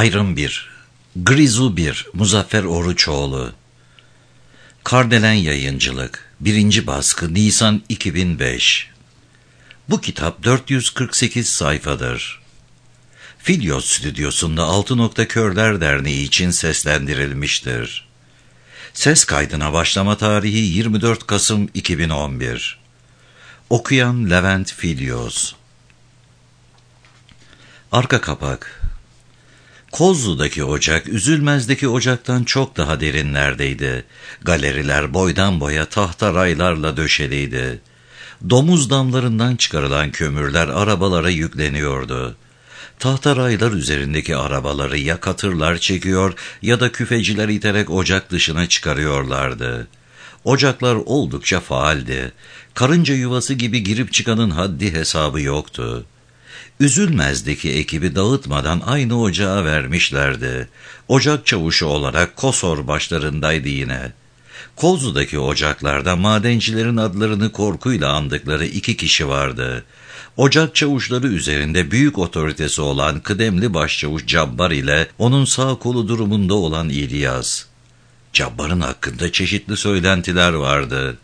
Ayrım 1. Grizu 1. Muzaffer Oruçoğlu. Kardelen Yayıncılık. 1. baskı Nisan 2005. Bu kitap 448 sayfadır. Filyos Stüdyosu'nda Altı Nokta Körler Derneği için seslendirilmiştir. Ses kaydına başlama tarihi 24 Kasım 2011. Okuyan Levent Filyos. Arka kapak. Kozlu'daki ocak, Üzülmez'deki ocaktan çok daha derinlerdeydi. Galeriler boydan boya tahta raylarla döşeliydi. Domuz damlarından çıkarılan kömürler arabalara yükleniyordu. Tahta raylar üzerindeki arabaları ya katırlar çekiyor ya da küfeciler iterek ocak dışına çıkarıyorlardı. Ocaklar oldukça faaldi. Karınca yuvası gibi girip çıkanın haddi hesabı yoktu. Üzülmez'deki ekibi dağıtmadan aynı ocağa vermişlerdi. Ocak çavuşu olarak Kosor başlarındaydı yine. Kozlu'daki ocaklarda madencilerin adlarını korkuyla andıkları 2 kişi vardı. Ocak çavuşları üzerinde büyük otoritesi olan kıdemli başçavuş Cabbar ile onun sağ kolu durumunda olan İlyas. Cabbar'ın hakkında çeşitli söylentiler vardı.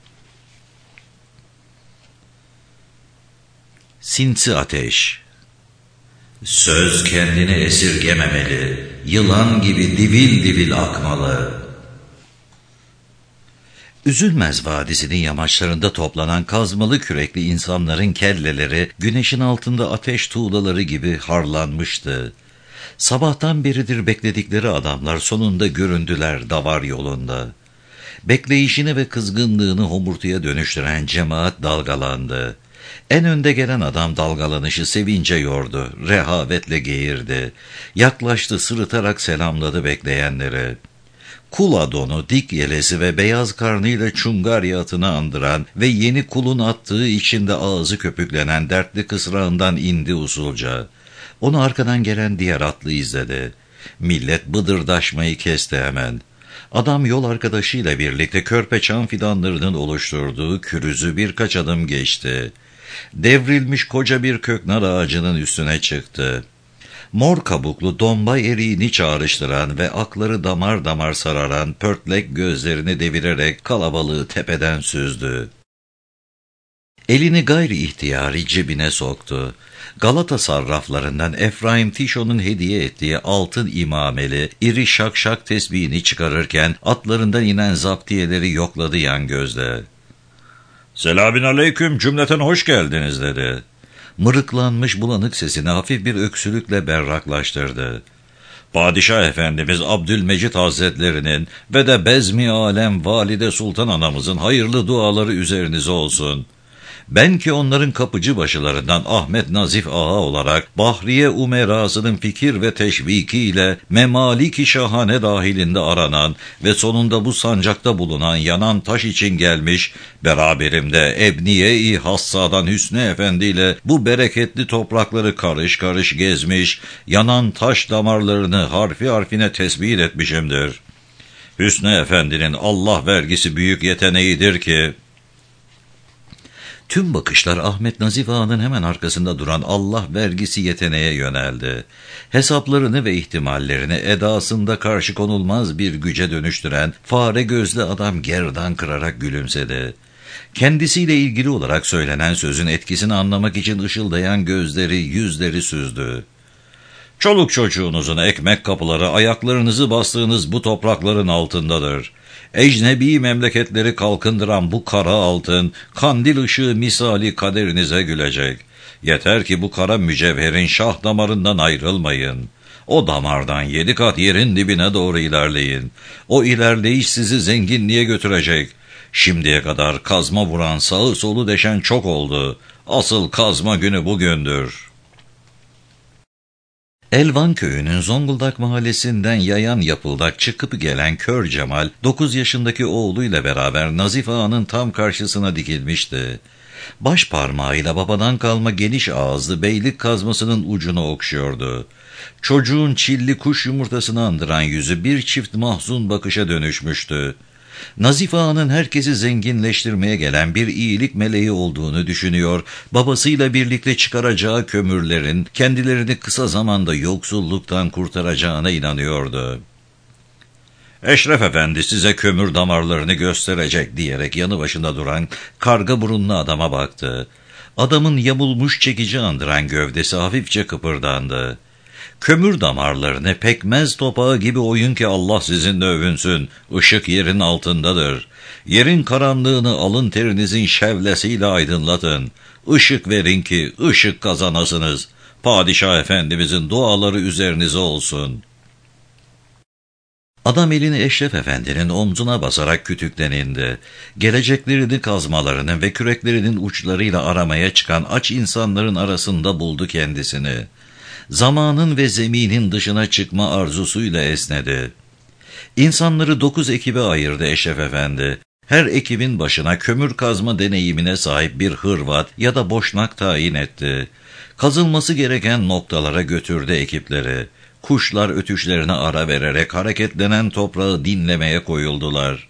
Sinsi ateş. Söz kendini esirgememeli, yılan gibi divil divil akmalı. Üzülmez Vadisi'nin yamaçlarında toplanan kazmalı kürekli insanların kelleleri güneşin altında ateş tuğlaları gibi harlanmıştı. Sabahtan beridir bekledikleri adamlar sonunda göründüler davar yolunda. Bekleyişini ve kızgınlığını homurtuya dönüştüren cemaat dalgalandı. En önde gelen adam dalgalanışı sevince yordu, rehavetle geğirdi. Yaklaştı, sırıtarak selamladı bekleyenleri. Kula donu, dik yelesi ve beyaz karnıyla çungarya atını andıran ve yeni kulun attığı içinde ağzı köpüklenen dertli kısrağından indi usulca. Onu arkadan gelen diğer atlı izledi. Millet bıdırdaşmayı kesti hemen. Adam yol arkadaşıyla birlikte körpe çam fidanlarının oluşturduğu kürüzü birkaç adım geçti. Devrilmiş koca bir köknar ağacının üstüne çıktı. Mor kabuklu dombay eriğini çağrıştıran ve akları damar damar sararan pörtlek gözlerini devirerek kalabalığı tepeden süzdü. Elini gayri ihtiyari cebine soktu. Galata sarraflarından Efraim Tişo'nun hediye ettiği altın imameli, iri şakşak tesbihini çıkarırken atlarından inen zaptiyeleri yokladı yan gözle. "Selamün aleyküm, cümleten hoş geldiniz," dedi. Mırıklanmış bulanık sesini hafif bir öksürükle berraklaştırdı. "Padişah Efendimiz Abdülmecit Hazretlerinin ve de Bezmi Alem Valide Sultan Anamızın hayırlı duaları üzerinize olsun. Ben ki onların kapıcı başılarından Ahmet Nazif Ağa olarak Bahriye Umerası'nın fikir ve teşvikiyle memalik-i şahane dahilinde aranan ve sonunda bu sancakta bulunan yanan taş için gelmiş, beraberimde Ebniye-i Hassa'dan Hüsnü Efendi ile bu bereketli toprakları karış karış gezmiş, yanan taş damarlarını harfi harfine tespit etmişimdir. Hüsnü Efendi'nin Allah vergisi büyük yeteneğidir ki..." Tüm bakışlar Ahmet Nazif Ağa'nın hemen arkasında duran Allah vergisi yeteneğe yöneldi. Hesaplarını ve ihtimallerini edasında karşı konulmaz bir güce dönüştüren fare gözlü adam gerdan kırarak gülümsedi. Kendisiyle ilgili olarak söylenen sözün etkisini anlamak için ışıldayan gözleri, yüzleri süzdü. "Çoluk çocuğunuzun ekmek kapıları ayaklarınızı bastığınız bu toprakların altındadır. Ecnebi memleketleri kalkındıran bu kara altın, kandil ışığı misali kaderinize gülecek. Yeter ki bu kara mücevherin şah damarından ayrılmayın. O damardan 7 kat yerin dibine doğru ilerleyin. O ilerleyiş sizi zenginliğe götürecek. Şimdiye kadar kazma vuran, sağı solu deşen çok oldu. Asıl kazma günü bugündür." Elvan köyünün Zonguldak mahallesinden yayan yapıldak çıkıp gelen Kör Cemal, 9 yaşındaki oğluyla beraber Nazif Ağa'nın tam karşısına dikilmişti. Baş parmağıyla babadan kalma geniş ağızlı beylik kazmasının ucunu okşuyordu. Çocuğun çilli kuş yumurtasını andıran yüzü bir çift mahzun bakışa dönüşmüştü. Nazif Ağa'nın herkesi zenginleştirmeye gelen bir iyilik meleği olduğunu düşünüyor, babasıyla birlikte çıkaracağı kömürlerin kendilerini kısa zamanda yoksulluktan kurtaracağına inanıyordu. Eşref Efendi size kömür damarlarını gösterecek diyerek yanı başında duran karga burunlu adama baktı. Adamın yamulmuş çekici andıran gövdesi hafifçe kıpırdandı. Kömür damarlarını pekmez topağı gibi oyun ki Allah sizinle övünsün. Işık yerin altındadır. Yerin karanlığını alın terinizin şevlesiyle aydınlatın. Işık verin ki ışık kazanasınız. Padişah Efendimizin duaları üzerinize olsun. Adam elini Eşref Efendi'nin omzuna basarak kütükten indi. Geleceklerini kazmalarının ve küreklerinin uçlarıyla aramaya çıkan aç insanların arasında buldu kendisini. Zamanın ve zeminin dışına çıkma arzusuyla esnedi. İnsanları 9 ekibe ayırdı Eşref Efendi. Her ekibin başına kömür kazma deneyimine sahip bir Hırvat ya da Boşnak tayin etti. Kazılması gereken noktalara götürdü ekipleri. Kuşlar ötüşlerine ara vererek hareketlenen toprağı dinlemeye koyuldular.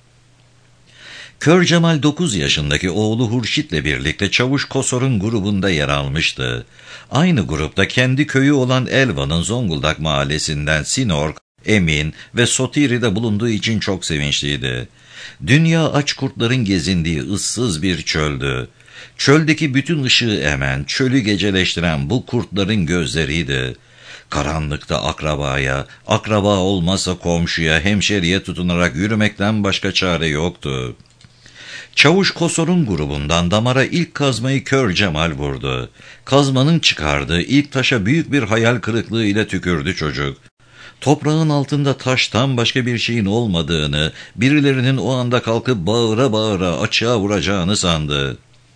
Kör Cemal 9 yaşındaki oğlu Hurşit'le birlikte Çavuş Kosor'un grubunda yer almıştı. Aynı grupta kendi köyü olan Elvan'ın Zonguldak mahallesinden Sinork, Emin ve Sotiri'de bulunduğu için çok sevinçliydi. Dünya aç kurtların gezindiği ıssız bir çöldü. Çöldeki bütün ışığı emen, çölü geceleştiren bu kurtların gözleriydi. Karanlıkta akrabaya, akraba olmazsa komşuya, hemşeriye tutunarak yürümekten başka çare yoktu. Çavuş Kosor'un grubundan damara ilk kazmayı Kör Cemal vurdu. Kazmanın çıkardığı ilk taşa büyük bir hayal kırıklığı ile tükürdü çocuk. Toprağın altında taştan başka bir şeyin olmadığını, birilerinin o anda kalkıp bağıra bağıra açığa vuracağını sandı.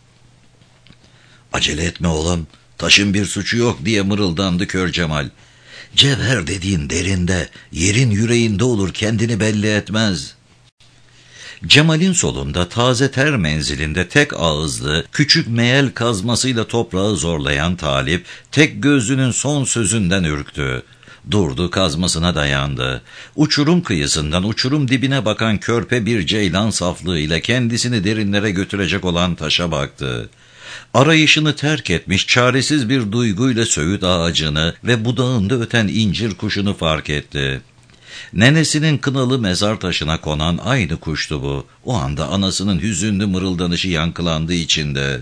"Acele etme oğlum, taşın bir suçu yok," diye mırıldandı Kör Cemal. "Cevher dediğin derinde, yerin yüreğinde olur, kendini belli etmez." Cemal'in solunda taze ter menzilinde tek ağızlı, küçük meyel kazmasıyla toprağı zorlayan Talip, tek gözlünün son sözünden ürktü. Durdu, kazmasına dayandı. Uçurum kıyısından uçurum dibine bakan körpe bir ceylan saflığıyla kendisini derinlere götürecek olan taşa baktı. Arayışını terk etmiş çaresiz bir duyguyla söğüt ağacını ve budağında öten incir kuşunu fark etti. Nenesinin kınalı mezar taşına konan aynı kuştu bu. O anda anasının hüzünlü mırıldanışı yankılandı içinde.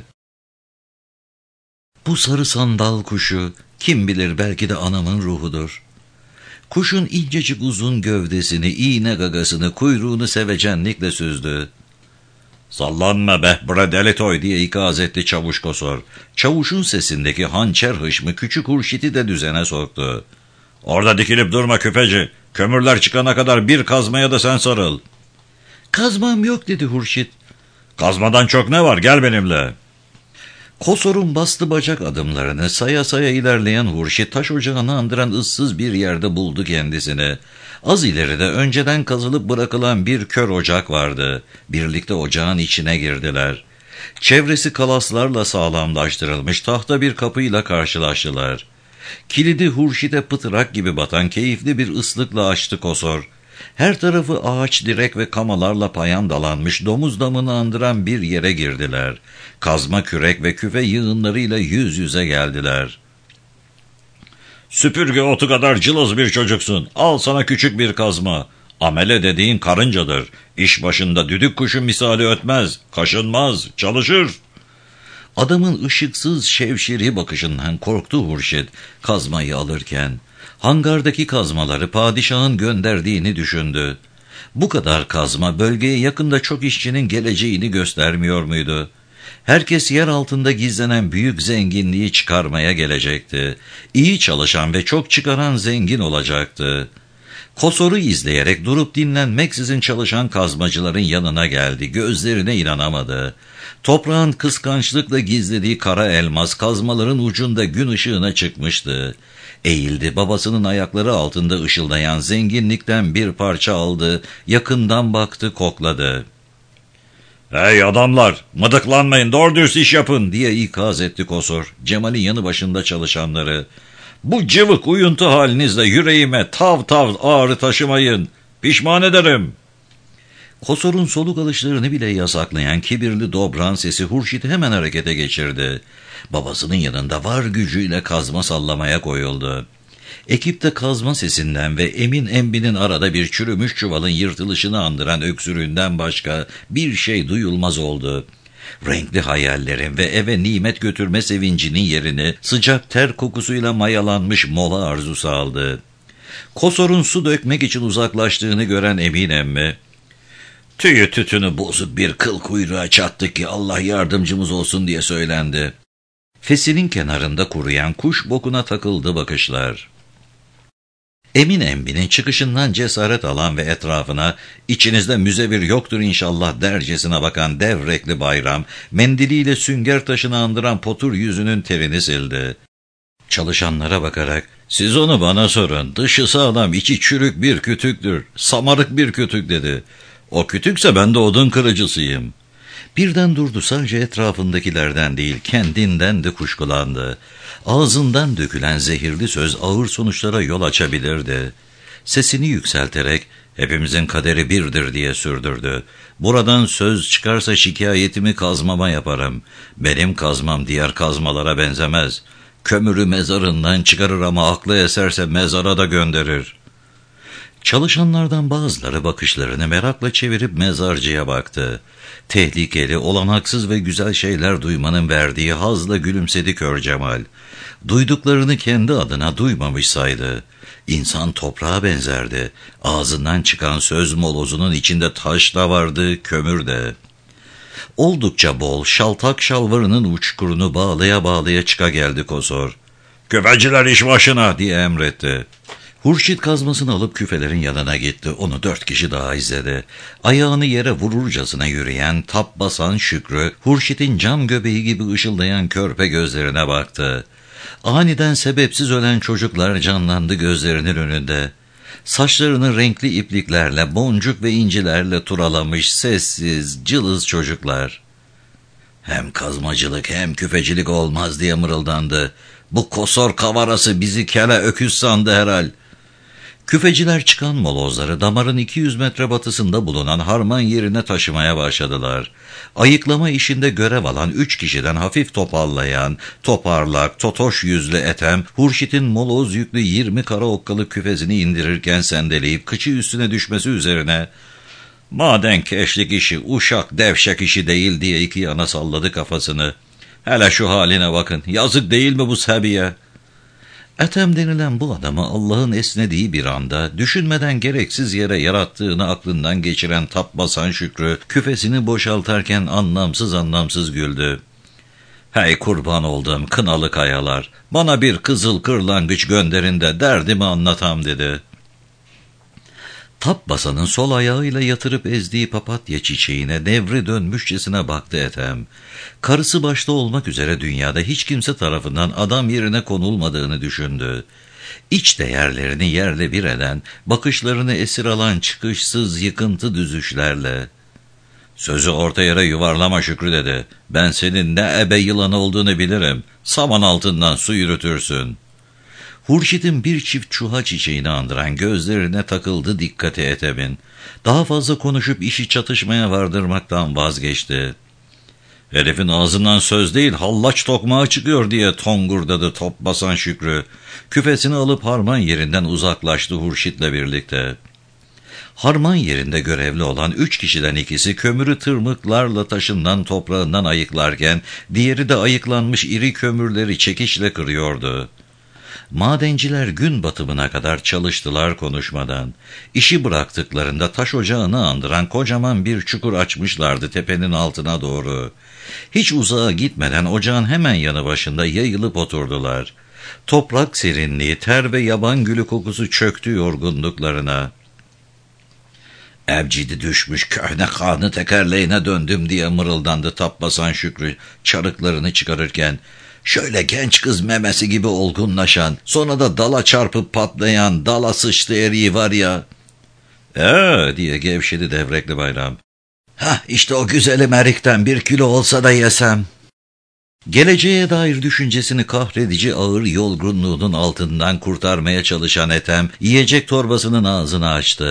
"Bu sarı sandal kuşu, kim bilir belki de anamın ruhudur." Kuşun incecik uzun gövdesini, iğne gagasını, kuyruğunu sevecenlikle süzdü. "Sallanma be bre delitoy," diye ikaz etti Çavuş Kosor. Çavuşun sesindeki hançer hışmı küçük Hurşit'i de düzene soktu. "Orada dikilip durma küpeci. Kömürler çıkana kadar bir kazmaya da sen sarıl." "Kazmam yok," dedi Hurşit. "Kazmadan çok ne var, gel benimle." Kosor'un bastı bacak adımlarını saya saya ilerleyen Hurşit taş ocağını andıran ıssız bir yerde buldu kendisini. Az ileride önceden kazılıp bırakılan bir kör ocak vardı. Birlikte ocağın içine girdiler. Çevresi kalaslarla sağlamlaştırılmış tahta bir kapıyla karşılaştılar. Kilidi Hurşit'e pıtırak gibi batan keyifli bir ıslıkla açtı Kosor. Her tarafı ağaç, direk ve kamalarla payandalanmış domuz damını andıran bir yere girdiler. Kazma, kürek ve küfe yığınlarıyla yüz yüze geldiler. "Süpürge otu kadar cılız bir çocuksun. Al sana küçük bir kazma. Amele dediğin karıncadır. İş başında düdük kuşu misali ötmez, kaşınmaz, çalışır." Adamın ışıksız şevşiri bakışından korktu Hurşit kazmayı alırken. Hangardaki kazmaları padişahın gönderdiğini düşündü. Bu kadar kazma bölgeye yakında çok işçinin geleceğini göstermiyor muydu? Herkes yer altında gizlenen büyük zenginliği çıkarmaya gelecekti. İyi çalışan ve çok çıkaran zengin olacaktı. Kosor'u izleyerek durup dinlenmeksizin çalışan kazmacıların yanına geldi. Gözlerine inanamadı. Toprağın kıskançlıkla gizlediği kara elmas kazmaların ucunda gün ışığına çıkmıştı. Eğildi, babasının ayakları altında ışıldayan zenginlikten bir parça aldı, yakından baktı, kokladı. "Hey adamlar, mıdıklanmayın, doğru dürüst iş yapın," diye ikaz etti Kosor, Cemal'in yanı başında çalışanları. "Bu cıvık uyuntu halinizle yüreğime tav tav ağrı taşımayın, pişman ederim." Kosor'un soluk alışlarını bile yasaklayan kibirli Dobran sesi Hurşit'i hemen harekete geçirdi. Babasının yanında var gücüyle kazma sallamaya koyuldu. Ekipte kazma sesinden ve Emin Embi'nin arada bir çürümüş çuvalın yırtılışını andıran öksürüğünden başka bir şey duyulmaz oldu. Renkli hayallerin ve eve nimet götürme sevincinin yerini sıcak ter kokusuyla mayalanmış mola arzusu aldı. Kosor'un su dökmek için uzaklaştığını gören Emin Emmi, "Tüyü tütünü bozuk bir kıl kuyruğa çattık ki Allah yardımcımız olsun" diye söylendi. Fesinin kenarında kuruyan kuş bokuna takıldı bakışlar. Emin Embi'nin çıkışından cesaret alan ve etrafına "İçinizde müzevir yoktur inşallah" dercesine bakan devrekli Bayram, mendiliyle sünger taşını andıran potur yüzünün terini sildi. Çalışanlara bakarak "Siz onu bana sorun, dışı sağlam içi çürük bir kütüktür, samarık bir kütük" dedi. "O kütükse ben de odun kırıcısıyım." Birden durdu, sadece etrafındakilerden değil kendinden de kuşkulandı. Ağzından dökülen zehirli söz ağır sonuçlara yol açabilirdi. Sesini yükselterek "Hepimizin kaderi birdir" diye sürdürdü. "Buradan söz çıkarsa şikayetimi kazmama yaparım. Benim kazmam diğer kazmalara benzemez. Kömürü mezarından çıkarır ama aklı eserse mezara da gönderir." Çalışanlardan bazıları bakışlarını merakla çevirip mezarcıya baktı. Tehlikeli, olanaksız ve güzel şeyler duymanın verdiği hazla gülümsedi Kör Cemal. Duyduklarını kendi adına duymamış saydı. İnsan toprağa benzerdi. Ağzından çıkan söz molozunun içinde taş da vardı, kömür de. Oldukça bol, şaltak şalvarının uçkurunu bağlaya bağlaya çıka geldi Kosor. "Küfeciler iş başına!" diye emretti. Hurşit kazmasını alıp küfelerin yanına gitti. Onu 4 kişi daha izledi. Ayağını yere vururcasına yürüyen, tap basan Şükrü, Hurşit'in cam göbeği gibi ışıldayan körpe gözlerine baktı. Aniden sebepsiz ölen çocuklar canlandı gözlerinin önünde. Saçlarını renkli ipliklerle, boncuk ve incilerle turalamış sessiz, cılız çocuklar. "Hem kazmacılık hem küfecilik olmaz" diye mırıldandı. "Bu Kosor kavarası bizi kele öküz sandı herhal." Küfeciler çıkan molozları damarın 200 metre batısında bulunan harman yerine taşımaya başladılar. Ayıklama işinde görev alan 3 kişiden hafif topallayan, toparlak, totoş yüzlü Ethem, Hurşit'in moloz yüklü 20 kara okkalı küfesini indirirken sendeleyip kıçı üstüne düşmesi üzerine "Maden keşlik işi, uşak devşek işi değil" diye iki yana salladı kafasını. "Hele şu haline bakın, yazık değil mi bu sebiye?" Ethem denilen bu adamı Allah'ın esnediği bir anda, düşünmeden gereksiz yere yarattığını aklından geçiren tap basan Şükrü, küfesini boşaltarken anlamsız güldü. "Hey kurban olduğum kınalı kayalar, bana bir kızıl kırlangıç gönderin de derdimi anlatam" dedi. Tap basanın sol ayağıyla yatırıp ezdiği papatya çiçeğine devri dönmüşçesine baktı Ethem. Karısı başta olmak üzere dünyada hiç kimse tarafından adam yerine konulmadığını düşündü. İç değerlerini yerle bir eden, bakışlarını esir alan çıkışsız yıkıntı düzüşlerle. "Sözü orta yere yuvarlama Şükrü" dedi. "Ben senin ne ebe yılan olduğunu bilirim. Saman altından su yürütürsün." Hurşit'in bir çift çuha çiçeğini andıran gözlerine takıldı dikkati Ethem'in. Daha fazla konuşup işi çatışmaya vardırmaktan vazgeçti. "Herifin ağzından söz değil hallaç tokmağı çıkıyor" diye tongurdadı top basan Şükrü. Küfesini alıp harman yerinden uzaklaştı Hurşit'le birlikte. Harman yerinde görevli olan 3 kişiden ikisi kömürü tırmıklarla taşından toprağından ayıklarken diğeri de ayıklanmış iri kömürleri çekiçle kırıyordu. Madenciler gün batımına kadar çalıştılar konuşmadan. İşi bıraktıklarında taş ocağını andıran kocaman bir çukur açmışlardı tepenin altına doğru. Hiç uzağa gitmeden ocağın hemen yanı başında yayılıp oturdular. Toprak serinliği, ter ve yaban gülü kokusu çöktü yorgunluklarına. "Ebcidi düşmüş köhne kanı tekerleğine döndüm" diye mırıldandı tap basan Şükrü çarıklarını çıkarırken. "Şöyle genç kız memesi gibi olgunlaşan, sonra da dala çarpıp patlayan, dala sıçtı eriği var ya." Diye gevşedi devrekli Bayram. İşte o güzelim erikten 1 kilo olsa da yesem." Geleceğe dair düşüncesini kahredici ağır yorgunluğunun altından kurtarmaya çalışan Ethem, yiyecek torbasının ağzını açtı.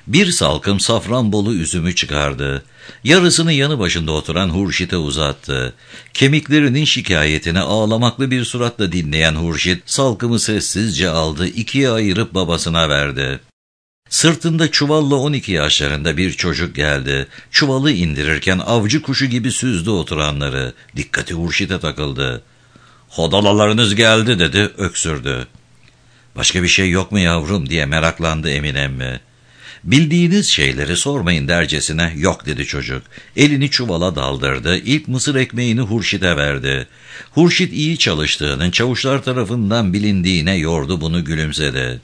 Bir salkım Safranbolu üzümü çıkardı. Yarısını yanı başında oturan Hurşit'e uzattı. Kemiklerinin şikayetini ağlamaklı bir suratla dinleyen Hurşit, salkımı sessizce aldı, ikiye ayırıp babasına verdi. Sırtında çuvalla 12 yaşlarında bir çocuk geldi. Çuvalı indirirken avcı kuşu gibi süzdü oturanları. Dikkati Hurşit'e takıldı. "Hodalalarınız geldi," dedi, öksürdü. "Başka bir şey yok mu yavrum?" diye meraklandı Emin emmi. "Bildiğiniz şeyleri sormayın dercesine, yok," dedi çocuk. Elini çuvala daldırdı, ilk mısır ekmeğini Hurşit'e verdi. Hurşit iyi çalıştığının çavuşlar tarafından bilindiğine yordu bunu, gülümsedi.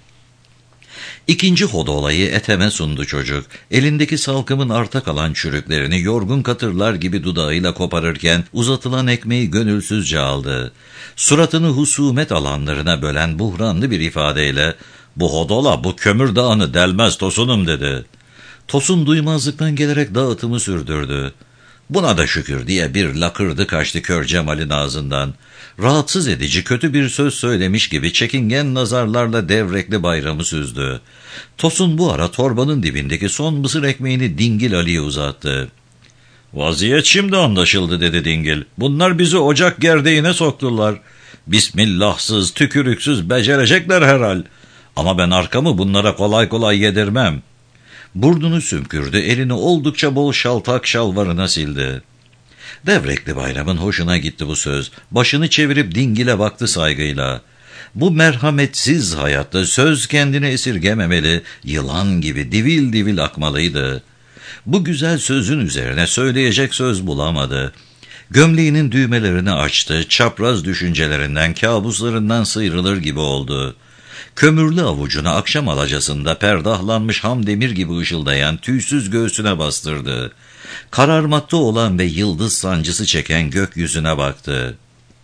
İkinci hodolayı Ethem'e sundu çocuk. Elindeki salkımın arta kalan çürüklerini yorgun katırlar gibi dudağıyla koparırken uzatılan ekmeği gönülsüzce aldı. Suratını husumet alanlarına bölen buhranlı bir ifadeyle, "Bu hodola bu kömür dağını delmez Tosun'um," dedi. Tosun duymazlıktan gelerek dağıtımı sürdürdü. "Buna da şükür," diye bir lakırdı kaçtı Kör Cemal'in ağzından. Rahatsız edici kötü bir söz söylemiş gibi çekingen nazarlarla devrekli bayramı süzdü. Tosun bu ara torbanın dibindeki son mısır ekmeğini Dingil Ali'ye uzattı. "Vaziyet şimdi anlaşıldı," dedi Dingil. "Bunlar bizi ocak gerdeğine soktular. Bismillahsız, tükürüksüz becerecekler herhal. Ama ben arkamı bunlara kolay kolay yedirmem." Burnunu sümkürdü, elini oldukça bol şaltak şalvarına sildi. Devrekli Bayram'ın hoşuna gitti bu söz. Başını çevirip Dingil'e baktı saygıyla. Bu merhametsiz hayatta söz kendini esirgememeli, yılan gibi divil divil akmalıydı. Bu güzel sözün üzerine söyleyecek söz bulamadı. Gömleğinin düğmelerini açtı, çapraz düşüncelerinden, kabuslarından sıyrılır gibi oldu. Kömürlü avucunu akşam alacasında perdahlanmış ham demir gibi ışıldayan tüysüz göğsüne bastırdı. Kararmakta olan ve yıldız sancısı çeken gökyüzüne baktı.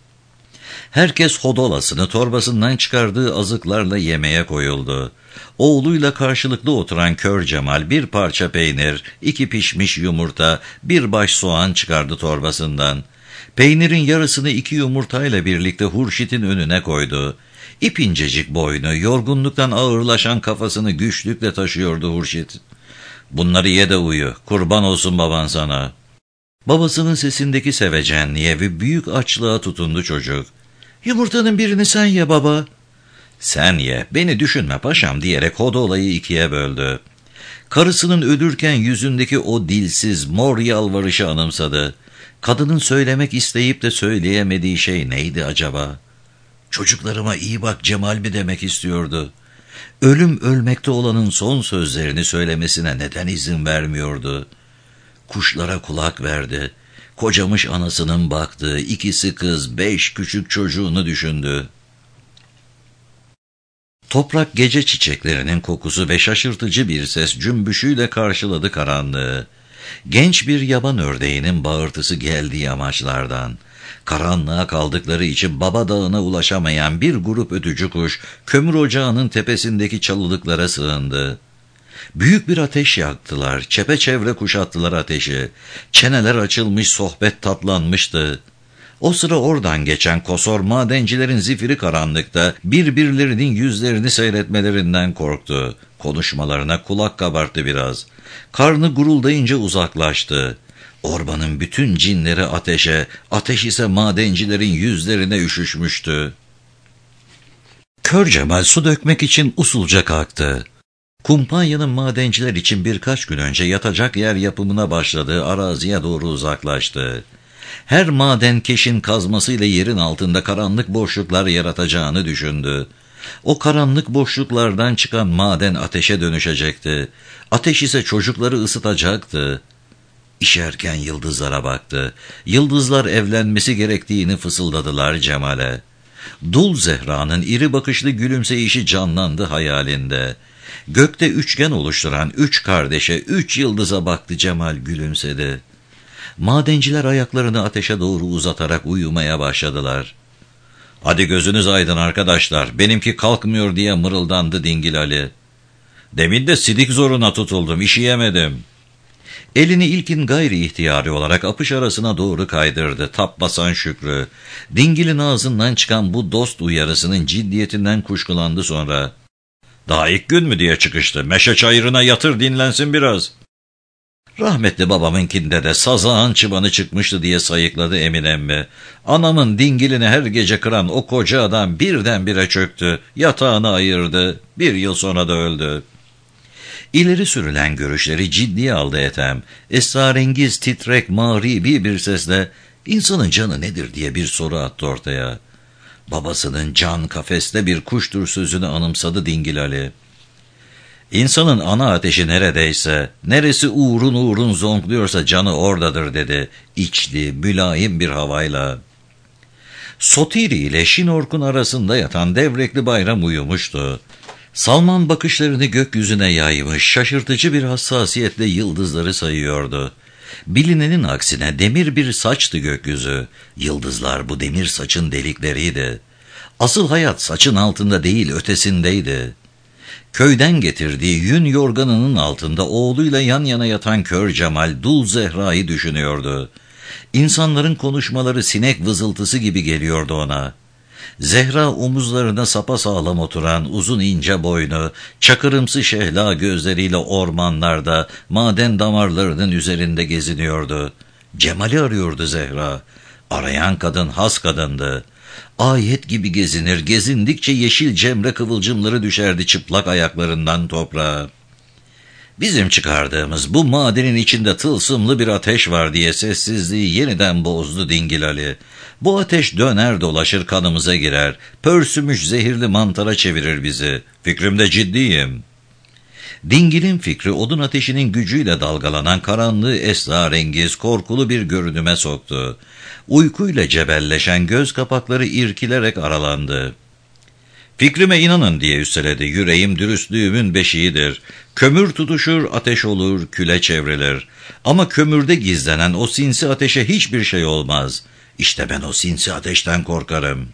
Herkes hodolasını torbasından çıkardığı azıklarla yemeğe koyuldu. Oğluyla karşılıklı oturan Kör Cemal bir parça peynir, 2 pişmiş yumurta, bir baş soğan çıkardı torbasından. Peynirin yarısını 2 yumurtayla birlikte Hurşit'in önüne koydu. İpincecik boynu, yorgunluktan ağırlaşan kafasını güçlükle taşıyordu Hurşit. "Bunları ye de uyu, kurban olsun baban sana." Babasının sesindeki sevecenliğe ve büyük açlığa tutundu çocuk. "Yumurtanın birini sen ye baba." "Sen ye, beni düşünme paşam," diyerek hodolayı 2'ye böldü. Karısının ölürken yüzündeki o dilsiz, mor yalvarışı anımsadı. Kadının söylemek isteyip de söyleyemediği şey neydi acaba? "Çocuklarıma iyi bak Cemal mi demek istiyordu? Ölüm ölmekte olanın son sözlerini söylemesine neden izin vermiyordu? Kuşlara kulak verdi. Kocamış anasının baktığı 2 kız, 5 küçük çocuğunu düşündü. Toprak gece çiçeklerinin kokusu ve şaşırtıcı bir ses cümbüşüyle karşıladı karanlığı. Genç bir yaban ördeğinin bağırtısı geldi yamaçlardan. Karanlığa kaldıkları için Baba Dağı'na ulaşamayan bir grup ötücü kuş kömür ocağının tepesindeki çalılıklara sığındı. Büyük bir ateş yaktılar, çepeçevre kuşattılar ateşi. Çeneler açılmış, sohbet tatlanmıştı. O sıra oradan geçen kosor madencilerin zifiri karanlıkta birbirlerinin yüzlerini seyretmelerinden korktu. Konuşmalarına kulak kabarttı biraz. Karnı guruldayınca uzaklaştı. Ormanın bütün cinleri ateşe, ateş ise madencilerin yüzlerine üşüşmüştü. Kör Cemal su dökmek için usulca kalktı. Kumpanya'nın madenciler için birkaç gün önce yatacak yer yapımına başladığı araziye doğru uzaklaştı. Her madenkeşin kazmasıyla yerin altında karanlık boşluklar yaratacağını düşündü. O karanlık boşluklardan çıkan maden ateşe dönüşecekti. Ateş ise çocukları ısıtacaktı. İşerken yıldızlara baktı. Yıldızlar evlenmesi gerektiğini fısıldadılar Cemal'e. Dul Zehra'nın iri bakışlı gülümseyişi canlandı hayalinde. Gökte üçgen oluşturan 3 kardeşe, 3 yıldıza baktı Cemal, gülümsedi. Madenciler ayaklarını ateşe doğru uzatarak uyumaya başladılar. "Hadi gözünüz aydın arkadaşlar, benimki kalkmıyor," diye mırıldandı Dingil Ali. "Demin de sidik zoruna tutuldum, işeyemedim." Elini ilkin gayri ihtiyari olarak apış arasına doğru kaydırdı, tap basan Şükrü. Dingil'in ağzından çıkan bu dost uyarısının ciddiyetinden kuşkulandı sonra. Daha ilk gün mü diye çıkıştı. Meşe çayırına yatır dinlensin biraz. Rahmetli babamınkinde de sazağın çıbanı çıkmıştı diye sayıkladı Emin emmi. Anamın dingilini her gece kıran o koca adam birdenbire çöktü. Yatağını ayırdı. 1 yıl sonra da öldü. İleri sürülen görüşleri ciddiye aldı Ethem. Esrarengiz, titrek, mağribi bir sesle insanın canı nedir diye bir soru attı ortaya. Babasının can kafeste bir kuştur sözünü anımsadı Dingil Ali. İnsanın ana ateşi neredeyse, neresi uğrun uğrun zonkluyorsa canı oradadır dedi, içli, mülayim bir havayla. Sotiri ile Şinork'un arasında yatan Devrekli Bayram uyumuştu. Salman bakışlarını gökyüzüne yaymış, şaşırtıcı bir hassasiyetle yıldızları sayıyordu. Bilinenin aksine demir bir saçtı gökyüzü. Yıldızlar bu demir saçın delikleriydi. Asıl hayat saçın altında değil, ötesindeydi. Köyden getirdiği yün yorganının altında oğluyla yan yana yatan kör Cemal Dul Zehra'yı düşünüyordu. İnsanların konuşmaları sinek vızıltısı gibi geliyordu ona. Zehra omuzlarına sapasağlam oturan uzun ince boynu, çakırımsı şehla gözleriyle ormanlarda, maden damarlarının üzerinde geziniyordu. Cemal'i arıyordu Zehra. Arayan kadın has kadındı. Ayet gibi gezinir, gezindikçe yeşil cemre kıvılcımları düşerdi çıplak ayaklarından toprağa. Bizim çıkardığımız bu madenin içinde tılsımlı bir ateş var diye sessizliği yeniden bozdu Dingil Ali. Bu ateş döner dolaşır kanımıza girer, pörsümüş zehirli mantara çevirir bizi. Fikrimde ciddiyim. Dingil'in fikri odun ateşinin gücüyle dalgalanan karanlığı esrarengiz, korkulu bir görünüme soktu. Uykuyla cebelleşen göz kapakları irkilerek aralandı. Fikrime inanın diye üsteledi, yüreğim dürüstlüğümün beşiğidir. Kömür tutuşur, ateş olur, küle çevrilir. Ama kömürde gizlenen o sinsi ateşe hiçbir şey olmaz. İşte ben o sinsi ateşten korkarım.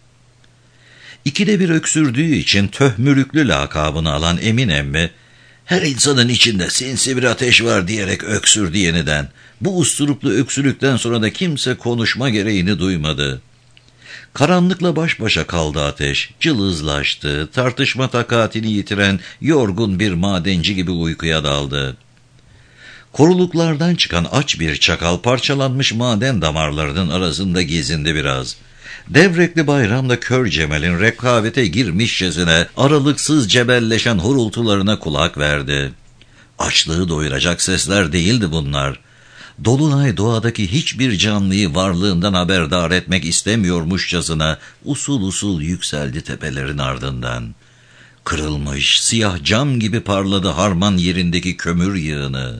İkide bir öksürdüğü için Töhmürüklü lakabını alan Emin emmi, her insanın içinde sinsi bir ateş var diyerek öksürdü yeniden. Bu usturuplu öksürükten sonra da kimse konuşma gereğini duymadı. Karanlıkla baş başa kaldı ateş, cılızlaştı, tartışma takatini yitiren yorgun bir madenci gibi uykuya daldı. Koruluklardan çıkan aç bir çakal parçalanmış maden damarlarının arasında gezindi biraz. Devrekli Bayram'da kör Cemal'in rekabete girmişçesine aralıksız cebelleşen horultularına kulak verdi. Açlığı doyuracak sesler değildi bunlar. Dolunay doğadaki hiçbir canlıyı varlığından haberdar etmek istemiyormuşçasına usul usul yükseldi tepelerin ardından. Kırılmış, siyah cam gibi parladı harman yerindeki kömür yığını.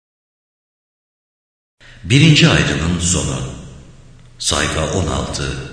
1. ayrımın sonu. Sayfa 16.